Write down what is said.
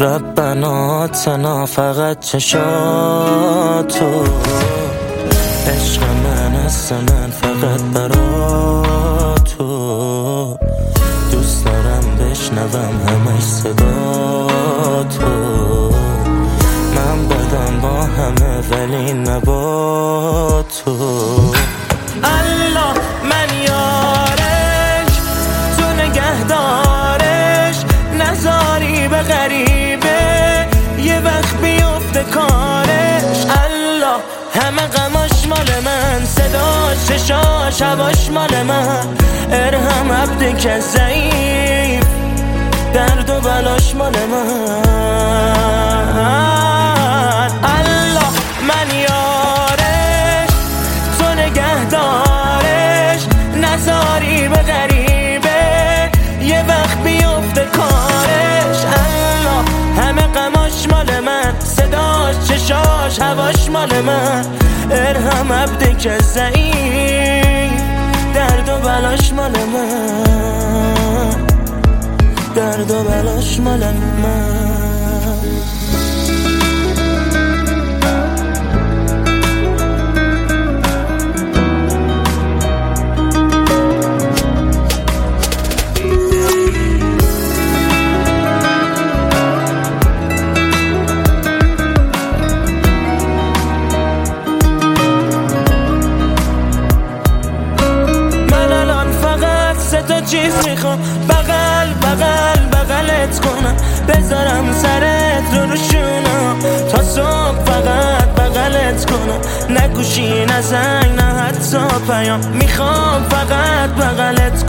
ربنا آتنا فقط چشاتو، عشق من است من فقط برا تو، دوست دارم بشنوم همش صدا تو، من بدم با همه ولی نبا تو. الله من یارش، تو نگهدارش، نذاری به غریبه یه وقت بیفته کارش. الله همه غماش مال من، صداش چشاش هواش مال من، ارحم عبد که ضعیف، درد و بلاش مال من. الله من یارش، تو نگهدارش، نذاری به غریبه یه وقت بیفته کارش. الله همه غماش مال من، صداش چشاش هواش مال من، ارحم عبد که ضعیف، درد و بلاش مال من، درد و بلاش مال من. تا چیز میخوام، بغل بغل بغلت کنم، بذارم سرت رو شونم تا صبح، فقط بغلت کنم، نگوشی نزنگ نه حتی پیام، میخوام فقط